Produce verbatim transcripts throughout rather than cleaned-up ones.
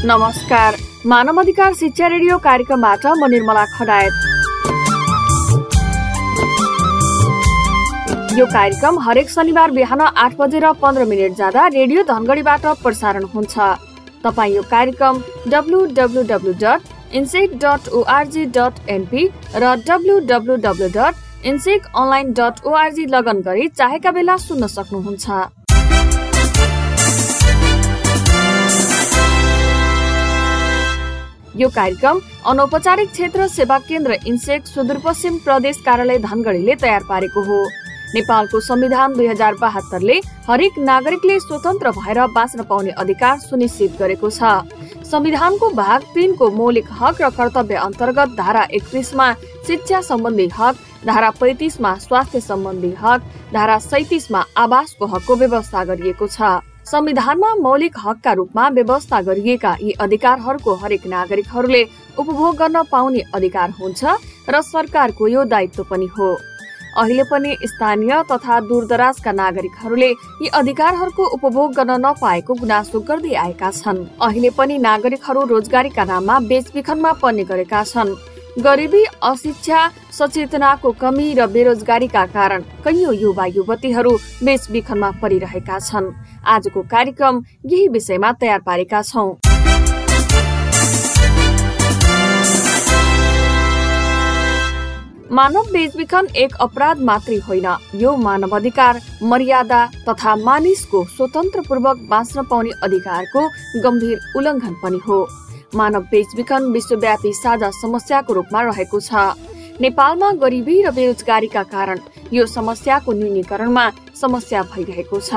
नमस्कार, मानव अधिकार शिक्षा रेडियो कार्यक्रमबाट म निर्मला खडायत। यो कार्यक्रम हरेक शनिबार बिहान आठ बजेर पन्ध्र मिनट जाँदा रेडियो धनगढीबाट प्रसारण हुन्छ। तपाईँ यो कार्यक्रम W W W dot INSEC dot O R G dot N P र W W W dot INSEC online dot O R G लगन गरी चाहेका बेला सुन्न सक्नुहुन्छ। यो कार्यक्रम अनौपचारिक क्षेत्र सेवा केन्द्र इन्सेक सुदूरपश्चिम प्रदेश कार्यालय धनगढीले तयार पारेको हो। नेपालको संविधान दुई हजार बहत्तरले हरेक नागरिकले स्वतन्त्र भएर बाँच्न पाउने अधिकार सुनिश्चित गरेको छ। संविधानको भाग तीनको मौलिक हक र कर्तव्य अन्तर्गत धारा एकतीसमा शिक्षा सम्बन्धी हक, धारा पैंतिसमा स्वास्थ्य सम्बन्धी हक, धारा सैतिसमा आवासको हकको व्यवस्था गरिएको छ। संविधानमा मौलिक हकका रूपमा व्यवस्था गरिएका यी अधिकारहरूको हरेक नागरिकहरूले उपभोग गर्न पाउने अधिकार हुन्छ र सरकारको यो दायित्व पनि हो। अहिले पनि स्थानीय तथा दूरदराजका नागरिकहरूले यी अधिकारहरूको उपभोग गर्न नपाएको गुनासो गर्दै आएका छन्। अहिले पनि नागरिकहरू रोजगारीका नाममा बेचबिखनमा पर्ने गरेका छन्। गरिबी, अशिक्षा, सचेतनाको कमी र बेरोजगारीका कारण कैयौं युवा युवतीहरू बेचबिखनमा परिरहेका छन्। आजको कार्यक्रम यही विषयमा तयार पारेका छौं। मानव बेचबिखन एक अपराध मात्रै होइन, यो मानव अधिकार, मर्यादा तथा मानिसको स्वतन्त्रपूर्वक बाँच्न पाउने अधिकारको गम्भीर उल्लङ्घन पनि हो। मानव बेचबिखन विश्वव्यापी साझा समस्याको रूपमा रहेको छ। नेपालमा गरिबी र बेरोजगारीका कारण यो समस्याको न्यूनीकरणमा समस्या भइरहेको छ।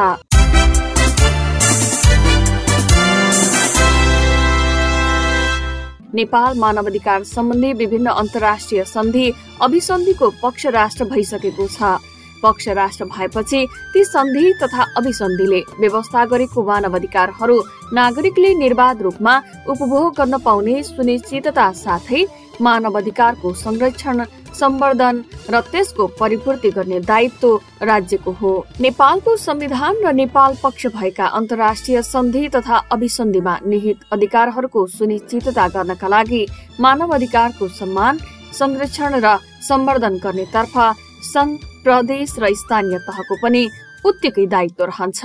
नेपाल मानवाधिकार सम्बन्धी विभिन्न अन्तर्राष्ट्रिय सन्धि अभिसन्धिको पक्ष राष्ट्र भइसकेको छ। पक्ष राष्ट्र भएपछि ती सन्धि तथा अभिसन्धिले व्यवस्था गरेको मानवाधिकारहरू नागरिकले निर्बाध रूपमा उपभोग गर्न पाउने सुनिश्चितता साथै मानवाधिकारको संरक्षण, सम्वर्धन र त्यसको परिपूर्ति गर्ने दायित्व राज्यको हो। नेपालको संविधान र नेपाल पक्ष भएका अन्तर्राष्ट्रिय सन्धि तथा अभिसन्धिमा निहित अधिकारहरूको सुनिश्चितता गर्नका लागि मानवाधिकारको सम्मान, संरक्षण र सम्वर्धन गर्नेतर्फ संघ, प्रदेश र स्थानीय तहको पनि उत्तिकै दायित्व रहन्छ।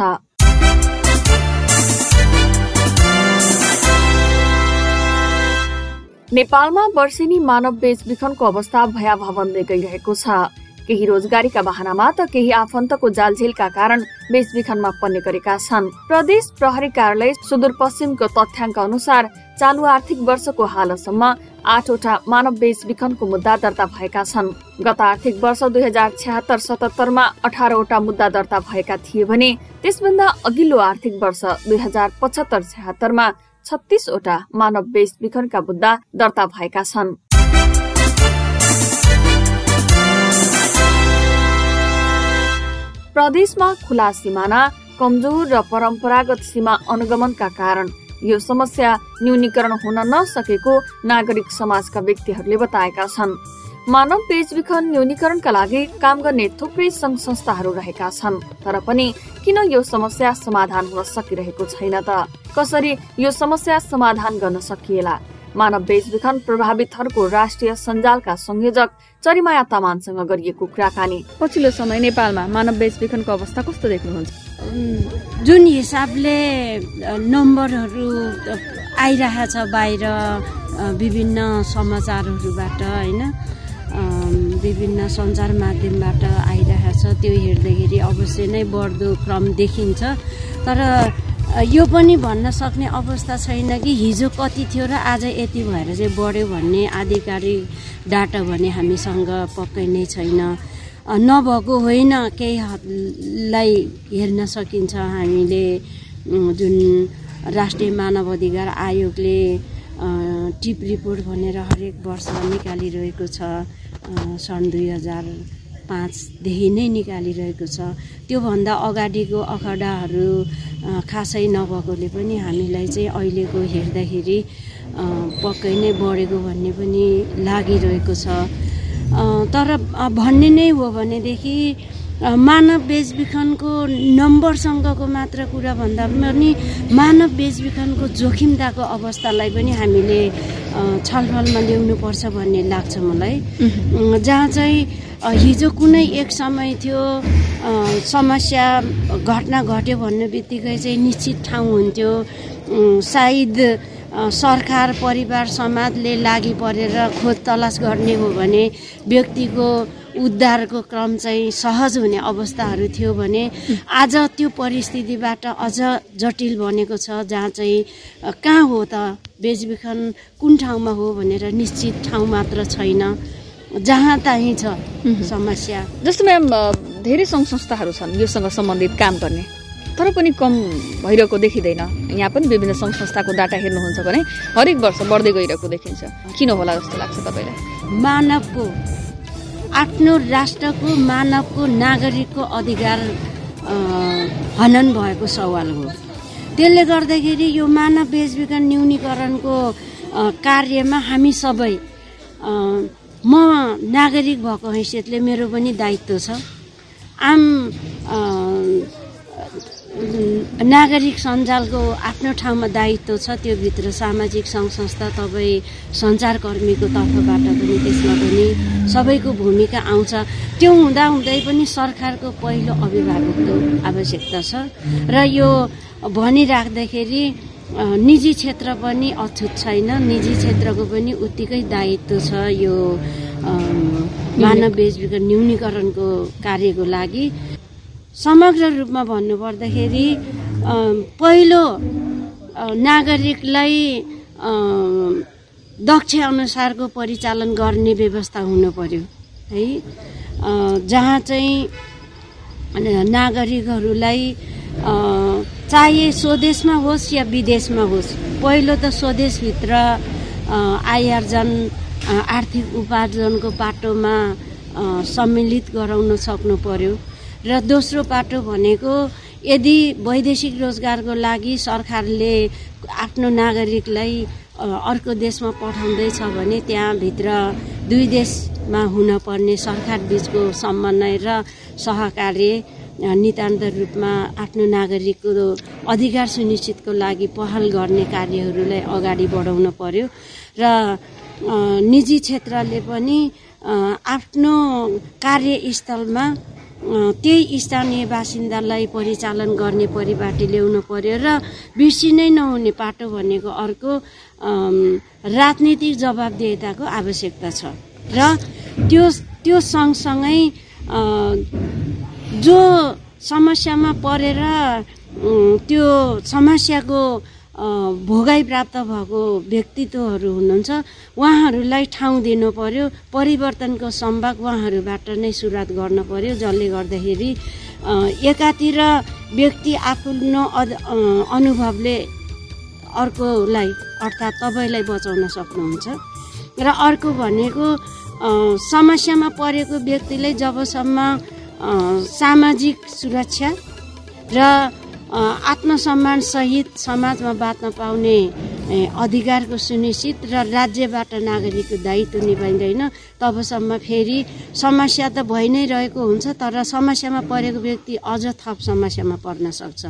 नेपालमा वर्षेनी मानव बेचबिखनको अवस्था भयावह बन्दै गइरहेको छ। केही रोजगारीका बहानामा त केही आफन्तको जालझेलका कारण बेचबिखनमा पर्ने गरेका छन्। प्रदेश प्रहरी कार्यालय सुदूरपश्चिमको तथ्याङ्क अनुसार चालु आर्थिक वर्षको हालसम्म आठवटा मानव बेचबिखनको मुद्दा दर्ता भएका छन्। गत आर्थिक वर्ष दुई हजार छ्यात्तर सतहत्तरमा अठारवटा मुद्दा दर्ता भएका थिए भने त्यसभन्दा अघिल्लो आर्थिक वर्ष दुई हजार पचहत्तर छ्यात्तरमा छत्तीसवटा मानव बेचबिखनका मुद्दा दर्ता भएका छन्। प्रदेशमा खुला सिमाना, कमजोर र परम्परागत सीमा अनुगमनका कारण यो समस्या न्यूनीकरण हुन नसकेको नागरिक समाजका व्यक्तिहरूले बताएका छन्। मानव बेचबिखन न्यूनीकरणका लागि काम गर्ने थुप्रै संघ संस्थाहरू रहेका छन्, तर पनि किन यो समस्या समाधान हुन सकिरहेको छैन त? कसरी यो समस्या समाधान गर्न सकिएला? मानव बेचबिखन प्रभावितहरूको राष्ट्रिय सञ्जालका संयोजक चरिमाया तामाङसँग गरिएको कुराकानी। पछिल्लो समय नेपालमा मानव बेचबिखनको अवस्था कस्तो देख्नुहुन्छ? जुन हिसाबले नम्बरहरू आइरहेछ बाहिर विभिन्न समाचारहरूबाट, होइन, विभिन्न सञ्चार माध्यमबाट आइरहेछ, त्यो हेर्दाखेरि अवश्य नै बढ्दो क्रम देखिन्छ। तर यो पनि भन्न सक्ने अवस्था छैन कि हिजो कति थियो र आज यति भएर चाहिँ बढ्यो भन्ने आधिकारिक डाटा भने हामीसँग पक्कै नै छैन। नभएको होइन, केही हदलाई हेर्न सकिन्छ। हामीले जुन राष्ट्रिय मानव अधिकार आयोगले टिप रिपोर्ट भनेर हरेक वर्ष निकालिरहेको छ, सन् दुई हजार पाँचदेखि नै निकालिरहेको छ। त्योभन्दा अगाडिको अखडाहरू खासै नभएकोले पनि हामीलाई चाहिँ अहिलेको हेर्दाखेरि पक्कै नै बढेको भन्ने पनि लागिरहेको छ। तर भन्ने नै हो भनेदेखि मानव बेचबिखनको नम्बरसँगको मात्र कुरा भन्दा पनि मानव बेचबिखनको जोखिमताको अवस्थालाई पनि हामीले छलफलमा ल्याउनुपर्छ भन्ने लाग्छ मलाई। जहाँ चाहिँ हिजो कुनै एक समय थियो समस्या घटना घट्यो भन्ने बित्तिकै चाहिँ निश्चित ठाउँ हुन्थ्यो, सायद सरकार परिवार समाजले लागि परेर खोज तलास गर्ने हो भने व्यक्तिको उद्धारको क्रम चाहिँ सहज हुने अवस्थाहरू थियो भने आज त्यो परिस्थितिबाट अझ जटिल बनेको छ, जहाँ चाहिँ कहाँ हो त बेचबिखन कुन ठाउँमा हो भनेर निश्चित ठाउँ मात्र छैन, जहाँ तहीँ छ समस्या। जस्तो म्याम धेरै सङ्घ संस्थाहरू छन् योसँग सम्बन्धित काम गर्ने, तर पनि कम भइरहेको देखिँदैन। यहाँ पनि विभिन्न सङ्घ संस्थाको डाटा हेर्नुहुन्छ भने हरेक वर्ष बढ्दै गइरहेको देखिन्छ। किन होला जस्तो लाग्छ तपाईँलाई? मानवको आफ्नो राष्ट्रको मानवको नागरिकको अधिकार हनन भएको सवाल हो। त्यसले गर्दाखेरि यो मानव बेचबिखन न्यूनीकरणको कार्यमा हामी सबै, म नागरिक भएको हैसियतले मेरो पनि दायित्व छ। आम नागरिक सञ्जालको आफ्नो ठाउँमा दायित्व छ, त्यो भित्र सामाजिक सङ्घ संस्था तपाईँ सञ्चारकर्मीको तर्फबाट पनि त्यसमा पनि सबैको भूमिका आउँछ। त्यो हुँदा हुँदै पनि सरकारको पहिलो अभिभावकको आवश्यकता छ र यो भनिराख्दाखेरि निजी क्षेत्र पनि अछुत छैन, निजी क्षेत्रको पनि उत्तिकै दायित्व छ यो मानव बेचबिखन न्यूनीकरणको कार्यको लागि। समग्र रूपमा भन्नुपर्दाखेरि पहिलो नागरिकलाई दक्ष अनुसारको परिचालन गर्ने व्यवस्था हुनु पर्यो है, जहाँ चाहिँ नागरिकहरूलाई चाहे स्वदेशमा होस् या विदेशमा होस्, पहिलो त स्वदेशभित्र आय आर्जन आर्थिक उपार्जनको बाटोमा सम्मिलित गराउन सक्नु पर्यो र दोस्रो पाटो भनेको यदि वैदेशिक रोजगारको लागि सरकारले आफ्नो नागरिकलाई अर्को देशमा पठाउँदैछ भने त्यहाँभित्र दुई देशमा हुनपर्ने सरकार बीचको समन्वय र सहकार्य नितान्त रूपमा आफ्नो नागरिकको अधिकार सुनिश्चितको लागि पहल गर्ने कार्यहरूलाई अगाडि बढाउन पर्यो र निजी क्षेत्रले पनि आफ्नो कार्यस्थलमा त्यही स्थानीय बासिन्दालाई परिचालन गर्ने परिपाटी ल्याउनु पर्यो र बिर्सिनै नहुने पाटो भनेको अर्को राजनीतिक जवाबदेहिताको आवश्यकता छ र त्यो त्यो सँगसँगै जो समस्यामा परेर त्यो समस्याको भोगाई प्राप्त भएको व्यक्तित्वहरू हुनुहुन्छ, उहाँहरूलाई ठाउँ दिनु पर्यो, परिवर्तनको सम्भाग उहाँहरूबाट नै सुरुवात गर्न पर्यो, जसले गर्दाखेरि एकातिर व्यक्ति आफ्नो अनुभवले अर्कोलाई अर्थात् तपाईँलाई बचाउन सक्नुहुन्छ र अर्को भनेको समस्यामा परेको व्यक्तिलाई जबसम्म सामाजिक सुरक्षा र आत्मसम्मान सहित समाजमा बाँच्न पाउने अधिकारको सुनिश्चित र राज्यबाट नागरिकको दायित्व निभाइँदैन तबसम्म फेरि समस्या त भइ नै रहेको हुन्छ, तर समस्यामा परेको व्यक्ति अझ थप समस्यामा पर्न सक्छ।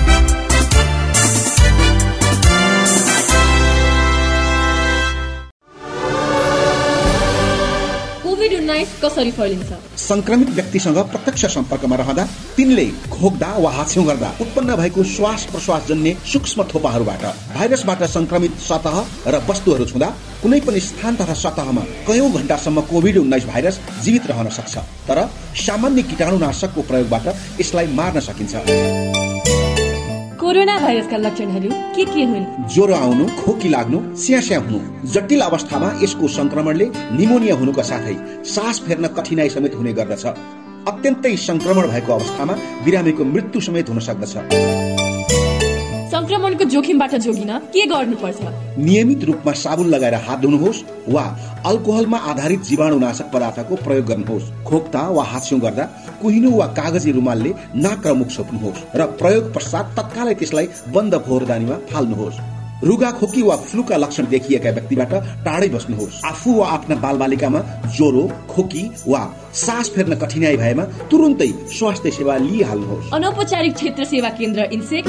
कोभिड उन्नाइस कसरी फैलिन्छ? संक्रमित व्यक्तिसँग प्रत्यक्ष सम्पर्कमा रहँदा तिनले खोक्दा वा हाछ्यौं गर्दा उत्पन्न भएको श्वास प्रश्वास जन्य सूक्ष्म थोपाहरूबाट भाइरसबाट संक्रमित सतह र वस्तुहरू छुँदा कुनै पनि स्थान तथा सतहमा कयौं घण्टासम्म कोभिड उन्नाइस भाइरस जीवित रहन सक्छ, तर सामान्य कीटाणुनाशकको प्रयोगबाट यसलाई मार्न सकिन्छ। कोरोना भाइरसका लक्षणहरू के के हुन्? ज्वरो आउनु, खोकी लाग्नु, स्यास्या हुनु। जटिल अवस्थामा यसको संक्रमणले निमोनिया हुनुका साथै सास फेर्न कठिनाई समेत हुने गर्दछ। अत्यन्तै संक्रमण भएको अवस्थामा बिरामीको मृत्यु समेत हुन सक्दछ। संक्रमणको जोखिमबाट जोगिन के गर्नुपर्छ? नियमित रूपमा साबुन लगाएर हात धुनुहोस् वा अल्कोहलमा आधारित जीवाणुनाशक पदार्थको प्रयोग गर्नुहोस्। खोक्दा वा हाछ्यौं गर्दा कुहिनो वा कागजी रुमालले नाक र मुख छोप्नुहोस् र प्रयोग पश्चात तत्कालै त्यसलाई बन्द फोहोरदानीमा फाल्नुहोस्। रुगा खोकी वा फ्लूका लक्षण देखिएका व्यक्तिबाट टाढै बस्नुहोस्। आफू वा आफ्ना बालबालिकामा ज्वरो, खोकी वा सास फेर्न कठिनाई भएमा तुरुन्तै स्वास्थ्य सेवा लिइहाल्नुहोस्। अनौपचारिक क्षेत्र सेवा केन्द्र इन्सेक।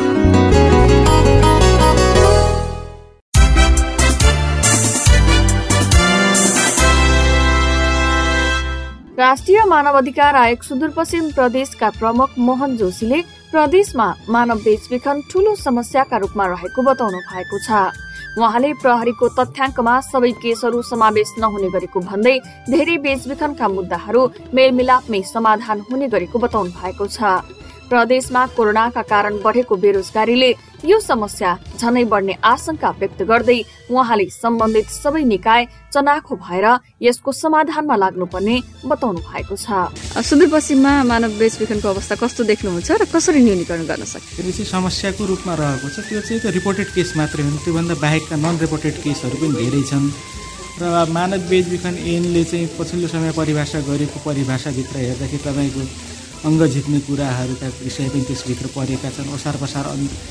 राष्ट्रिय मानव अधिकार आयोग सुदूरपश्चिम प्रदेशका प्रमुख मोहन जोशीले प्रदेशमा मानव बेचबिखन ठूलो समस्याका रूपमा रहेको बताउनु भएको छ। उहाँले प्रहरीको तथ्याङ्कमा सबै केसहरू समावेश नहुने गरेको भन्दै धेरै बेचबिखनका मुद्दाहरू मेलमिलापमै समाधान हुने गरेको बताउनु भएको छ। प्रदेशमा कोरोनाका कारण बढेको बेरोजगारीले यो समस्या झनै बढ्ने आशंका व्यक्त गर्दै उहाँले सम्बन्धित सबै निकाय चनाखो भएर यसको समाधानमा लाग्नुपर्ने बताउनु भएको छ। सुदूरपश्चिममा मानव बेचबिखनको अवस्था कस्तो देख्नुहुन्छ र कसरी न्यूनीकरण गर्न सकिन्छ? यो चाहिँ समस्याको रूपमा रहेको छ। त्यो चाहिँ त्यो रिपोर्टेड केस मात्रै हुन्, त्योभन्दा बाहेकका नन रिपोर्टेड केसहरू पनि धेरै छन् र मानव बेचबिखन ऐनले चाहिँ पछिल्लो समय परिभाषा गरेको परिभाषाभित्र हेर्दाखेरि तपाईँको अङ्ग झिक्ने कुराहरूका विषय पनि त्यसभित्र परेका छन्। ओसार पसार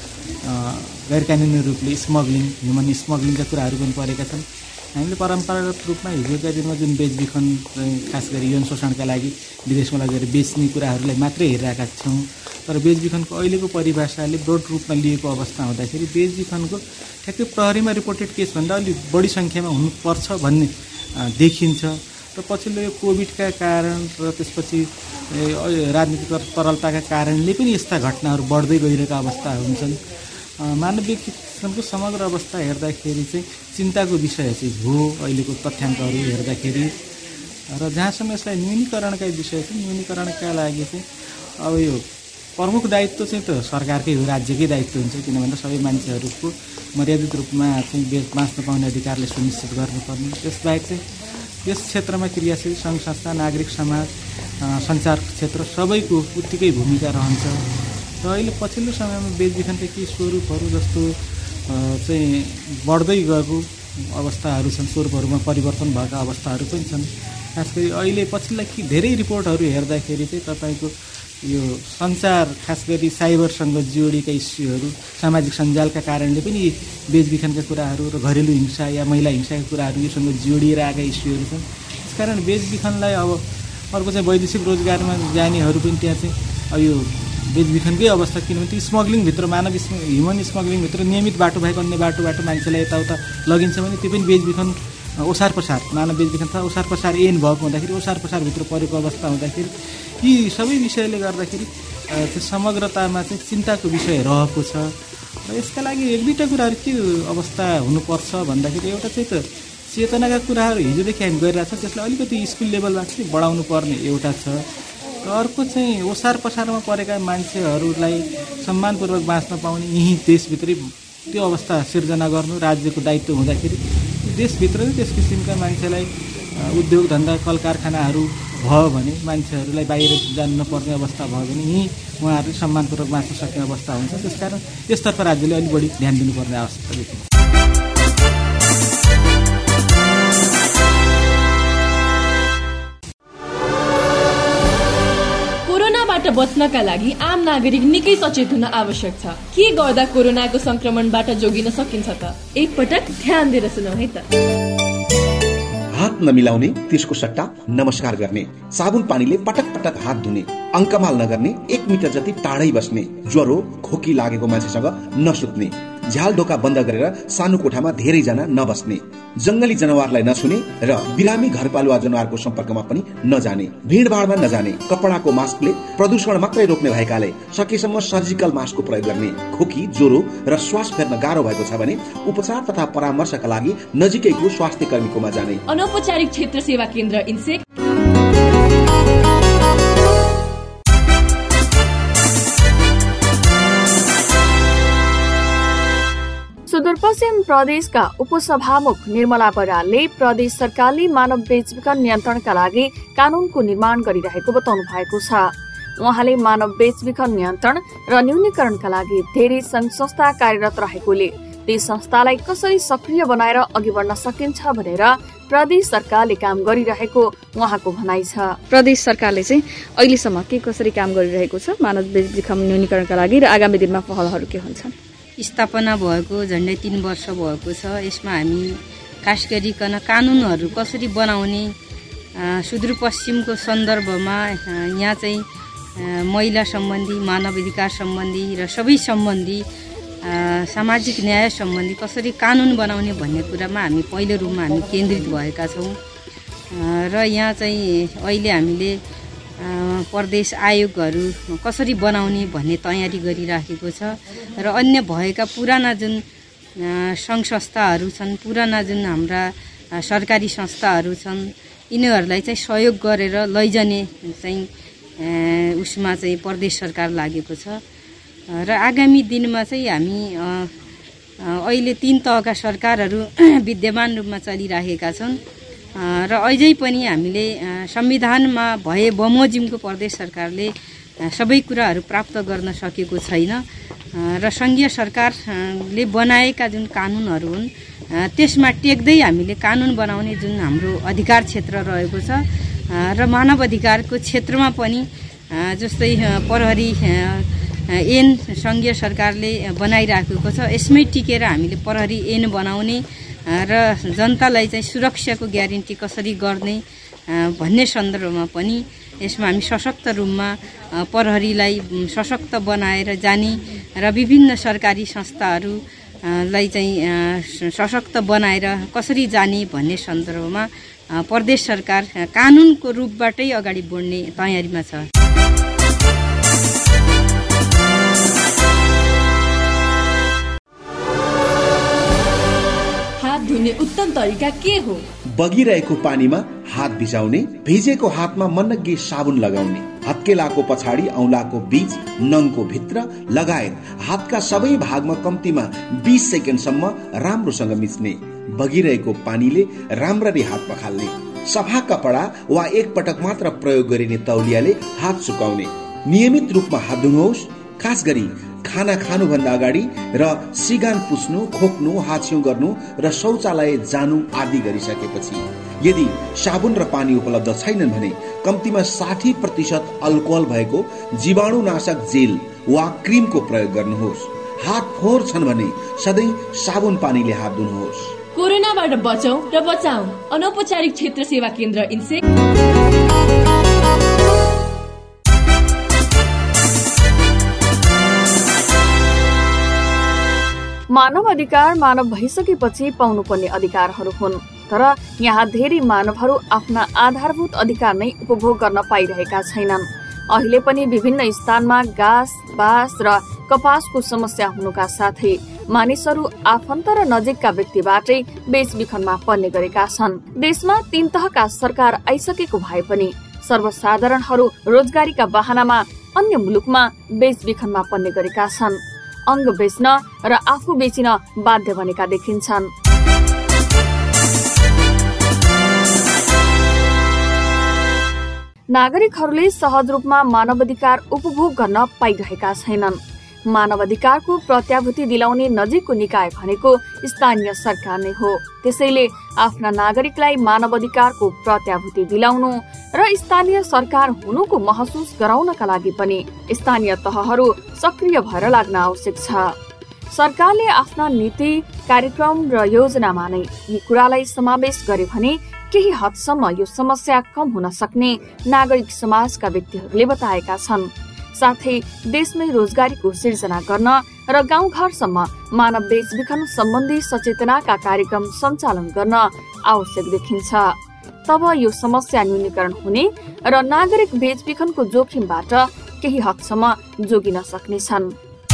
गैर कानुनी रूपले स्मग्लिङ, ह्युमन स्मग्लिङका कुराहरू पनि परेका छन्। हामीले परम्परागत रूपमा हिजोका दिनमा जुन बेचबिखन खास गरी यौन शोषणका लागि विदेशमा लगेर बेच्ने कुराहरूलाई मात्रै हेरिरहेका छौँ, तर बेचबिखनको अहिलेको परिभाषाले ब्रोड रूपमा लिएको अवस्था हुँदाखेरि बेचबिखनको ठ्याक्कै प्रहरीमा रिपोर्टेड केसभन्दा अलिक बढी सङ्ख्यामा हुनुपर्छ भन्ने देखिन्छ। र पछिल्लो यो कोभिडका कारण र त्यसपछि राजनीतिक तरलताका कारणले पनि यस्ता घटनाहरू बढ्दै गइरहेका अवस्थाहरू हुन्छन्। मानव बेचबिखनको समग्र अवस्था हेर्दाखेरि चाहिँ चिन्ताको विषय चाहिँ हो अहिलेको तथ्याङ्कहरू हेर्दाखेरि। र जहाँसम्म यसलाई न्यूनीकरणका विषय चाहिँ न्यूनीकरणका लागि चाहिँ अब यो प्रमुख दायित्व चाहिँ त सरकारकै हो, राज्यकै दायित्व हुन्छ, किनभने सबै मान्छेहरूको मर्यादित रूपमा चाहिँ बेच बाँच्न पाउने अधिकारले सुनिश्चित गर्नुपर्ने। त्यसबाहेक चाहिँ यस क्षेत्रमा क्रियाशील सङ्घ संस्था, नागरिक समाज, सञ्चार क्षेत्र सबैको उत्तिकै भूमिका रहन्छ। र अहिले पछिल्लो समयमा बेचबिखनका केही स्वरूपहरू जस्तो चाहिँ बढ्दै गएको अवस्थाहरू छन्, स्वरूपहरूमा परिवर्तन भएका अवस्थाहरू पनि छन्। खास गरी अहिले पछिल्ला कि धेरै रिपोर्टहरू हेर्दाखेरि चाहिँ तपाईँको यो सञ्चार खास गरी साइबरसँग जोडिएका इस्युहरू, सामाजिक सञ्जालका कारणले पनि बेचबिखनका कुराहरू र घरेलु हिंसा या महिला हिंसाका कुराहरू योसँग जोडिएर आएका इस्युहरू छन्। त्यसकारण बेचबिखनलाई अब अर्को चाहिँ वैदेशिक रोजगारमा जानेहरू पनि त्यहाँ चाहिँ अब यो बेचबिखनकै अवस्था, किनभने त्यो स्मग्लिङभित्र मानव ह्युमन स्मग्लिङभित्र नियमित बाटो बाहेक अन्य बाटोबाट मान्छेलाई यताउता लगिन्छ भने त्यो पनि बेचबिखन ओसार पसार, मानव बेचबिखन छ ओसार पसार ऐन भएको हुँदाखेरि ओसार पसारभित्र परेको अवस्था हुँदाखेरि यी सबै विषयले गर्दाखेरि त्यो समग्रतामा चाहिँ चिन्ताको विषय रहेको छ। र यसका लागि एक दुईवटा कुराहरू के अवस्था हुनुपर्छ भन्दाखेरि एउटा चाहिँ त चेतनाका कुराहरू हिजोदेखि हामी गरिरहेको छ, त्यसलाई अलिकति स्कुल लेभलमा चाहिँ बढाउनु पर्ने एउटा छ। र अर्को चाहिँ ओसार पसारमा परेका मान्छेहरूलाई सम्मानपूर्वक बाँच्न पाउने यहीँ देशभित्रै त्यो अवस्था सिर्जना गर्नु राज्यको दायित्व हुँदाखेरि देशभित्र त्यस किसिमका मान्छेलाई उद्योग धन्दा कल कारखानाहरू भयो भने मान्छेहरूलाई बाहिर जानु नपर्ने अवस्था भयो भने यहीँ उहाँहरूले सम्मानपूर्वक बाँच्न सक्ने अवस्था हुन्छ। त्यसकारण यसतर्फ राज्यले अलिक बढी ध्यान दिनुपर्ने आवश्यकता देखिन्छ। कोरोनाबाट बच्नका लागि आम नागरिक निकै सचेत हुन आवश्यक छ। के गर्दा कोरोनाको संक्रमणबाट जोगिन सकिन्छ त? एकपटक ध्यान दिएर सुनौ है त। हात नमिलाउने, त्यसको सट्टा नमस्कार गर्ने, साबुन पानीले पटक पटक हात धुने, अङ्कमाल नगर्ने, एक मिटर जति टाढै बस्ने, ज्वरो खोकी लागेको मान्छेसँग नसुत्ने, झ्याल ढोका बन्द गरेर सानो कोठामा धेरैजना नबस्ने, जंगली जनावरलाई नछुने र बिरामी घरपालुवा जनावरको सम्पर्कमा पनि नजाने, भिडभाडमा नजाने, कपडाको मास्कले प्रदूषण मात्रै रोक्ने भएकाले सकेसम्म सर्जिकल मास्कको प्रयोग गर्ने, खोकी ज्वरो र श्वास फेर्न गाह्रो भएको छ भने उपचार तथा परामर्शका लागि नजिकैको स्वास्थ्य कर्मीकोमा जाने। अनौपचारिक क्षेत्र सेवा केन्द्र इन्सेक। सुदूरपश्चिम प्रदेशका उपसभामुख निर्मला बरालले प्रदेश सरकारले मानव बेचबिखन नियन्त्रणका लागि कानूनको निर्माण गरिरहेको बताउनु भएको छ। उहाँले मानव बेचबिखन नियन्त्रण र न्यूनीकरणका लागि धेरै संघ संस्था कार्यरत रहेकोले ती संस्थालाई कसरी सक्रिय बनाएर अघि बढ्न सकिन्छ भनेर प्रदेश सरकारले काम गरिरहेको उहाँको भनाइ छ। प्रदेश सरकारले चाहिँ अहिलेसम्म के कसरी काम गरिरहेको छ मानव बेचबिखन न्यूनीकरणका लागि र आगामी दिनमा पहलहरू के हुन्छन्? स्थापना भएको झन्डै तीन वर्ष भएको छ। यसमा हामी खास गरिकन कानुनहरू कसरी बनाउने, सुदूरपश्चिमको सन्दर्भमा यहाँ चाहिँ महिला सम्बन्धी, मानव अधिकार सम्बन्धी र सबै सम्बन्धी सामाजिक न्याय सम्बन्धी कसरी कानुन बनाउने भन्ने कुरामा हामी पहिलो रूपमा हामी केन्द्रित भएका छौँ। र यहाँ चाहिँ अहिले हामीले प्रदेश आयोगहरू कसरी बनाउने भन्ने तयारी गरिराखेको छ र अन्य भएका पुराना जुन सङ्घ संस्थाहरू छन्, पुराना जुन हाम्रा सरकारी संस्थाहरू छन्, यिनीहरूलाई चाहिँ सहयोग गरेर लैजाने चाहिँ उसमा चाहिँ प्रदेश सरकार लागेको छ। र आगामी दिनमा चाहिँ हामी अहिले तीन तहका सरकारहरू विद्यमान रूपमा चलिरहेका छन् र अझै पनि हामीले संविधानमा भए बमोजिमको प्रदेश सरकारले सबै कुराहरू प्राप्त गर्न सकेको छैन र सङ्घीय सरकारले बनाएका जुन कानुनहरू हुन् त्यसमा टेक्दै हामीले कानुन बनाउने जुन हाम्रो अधिकार क्षेत्र रहेको छ र मानव अधिकारको क्षेत्रमा पनि जस्तै प्रहरी ऐन सङ्घीय सरकारले बनाइराखेको छ, यसमै टिकेर हामीले प्रहरी ऐन बनाउने र जनतालाई चाहिँ सुरक्षाको ग्यारेन्टी कसरी गर्ने भन्ने सन्दर्भमा पनि यसमा हामी सशक्त रूपमा प्रहरीलाई सशक्त बनाएर जाने र विभिन्न सरकारी संस्थाहरूलाई चाहिँ सशक्त बनाएर कसरी जाने भन्ने सन्दर्भमा प्रदेश सरकार कानुनको रूपबाटै अगाडि बढ्ने तयारीमा छ। धुने उत्तम तरिका के हो? बगिरहेको पानीमा हात भिजाउने, भिजेको हातमा मनग्गे साबुन लगाउने, हत्केलाको पछाडि औंलाको बीच नङको भित्र लगायत हातका सबै भागमा कम्तीमा बीस सेकेन्डसम्म राम्रोसँग मिच्ने, बगिरहेको पानीले राम्ररी हात पखाल्ने, सफा कपडा वा एक पटक मात्र प्रयोग गरिने तौलियाले हात सुकाउने, नियमित रूपमा हात धुनुहोस्। खास गरी खाना खानुभन्दा अगाडि र सिगान पुस्नु, खोक्नु, हाछ्यौं गर्नु र शौचालय जानु आदि गरिसकेपछि। यदि साबुन र पानी उपलब्ध छैनन् भने कम्तीमा साठी प्रतिशत अल्कोहल भएको जीवाणुनाशक जेल वा क्रिमको प्रयोग गर्नुहोस्। हात फोहोर छन् भने सधैँ साबुन पानीले हात धुनुहोस्। कोरोनाबाट बचौं र बचाऊ। अनौपचारिक क्षेत्र सेवा केन्द्र इन्सेक। मानव अधिकार मानव भइसकेपछि पाउनुपर्ने अधिकारहरू हुन्, तर यहाँ धेरै मानवहरू आफ्ना आधारभूत अधिकार नै उपभोग गर्न पाइरहेका छैनन्। अहिले पनि विभिन्न स्थानमा घाँस, बाँस र कपासको समस्या हुनुका साथै मानिसहरू आफन्त र नजिकका व्यक्तिबाटै बेचबिखनमा पर्ने गरेका छन्। देशमा तीन तहका सरकार आइसकेको भए पनि सर्वसाधारणहरू रोजगारीका बहानामा अन्य मुलुकमा बेचबिखनमा पर्ने गरेका छन्। अंग बेच्न र आफू बेचिन बाध्य बनेका देखिन्छन्। नागरिकहरूले सहज रूपमा मानवाधिकार उपभोग गर्न पाइरहेका छैनन्। मानवाधिकारको प्रत्याभूति दिलाउने नजिकको निकाय भनेको स्थानीय सरकार नै हो। त्यसैले आफ्ना नागरिकलाई मानवाधिकारको प्रत्याभूति दिलाउनु र स्थानीय सरकार हुनुको महसुस गराउनका लागि पनि स्थानीय तहहरू सक्रिय भएर लाग्न आवश्यक छ। सरकारले आफ्ना नीति, कार्यक्रम र योजनामा नै यी कुरालाई समावेश गरे भने केही हदसम्म यो समस्या कम हुन सक्ने नागरिक समाजका व्यक्तिहरूले बताएका छन्। साथै देशमै रोजगारीको सिर्जना गर्न र गाउँघरसम्म मानव बेचबिखन सम्बन्धी सचेतनाका कार्यक्रम सञ्चालन गर्न आवश्यक देखिन्छ। तब यो समस्या न्यूनीकरण हुने र नागरिक बेचबिखनको जोखिमबाट केही हदसम्म जोगिन सक्नेछन्।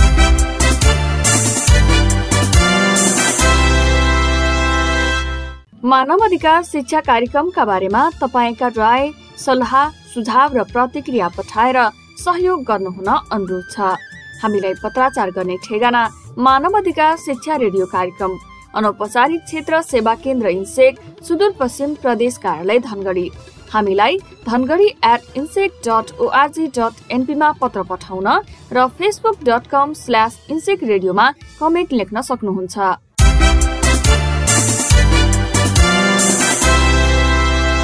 मानव अधिकार शिक्षा कार्यक्रमका बारेमा तपाईका राय, सल्लाह, सुझाव र प्रतिक्रिया पठाएर सहयोग गर्नुहुन अनुरोध छ। हामीलाई पत्राचार गर्ने ठेगाना मानव अधिकार शिक्षा रेडियो कार्यक्रम, अनौपचारिक क्षेत्र सेवा केन्द्र इन्सेक, सुदूरपश्चिम प्रदेश कार्यालय धनगढी। हामीलाई Dhangadhi at INSEC dot O R G dot एनपीमा पत्र पठाउन र Facebook dot com slash INSEC रेडियोमा कमेन्ट लेख्न सक्नुहुन्छ।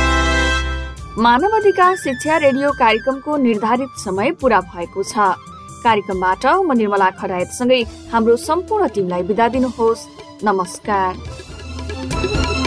मानव अधिकार शिक्षा रेडियो कार्यक्रमको निर्धारित समय पूरा भएको छ। कार्यक्रमबाट म निर्मला खरायतसँगै हाम्रो सम्पूर्ण टिमलाई बिदा दिनुहोस्। नमस्कार।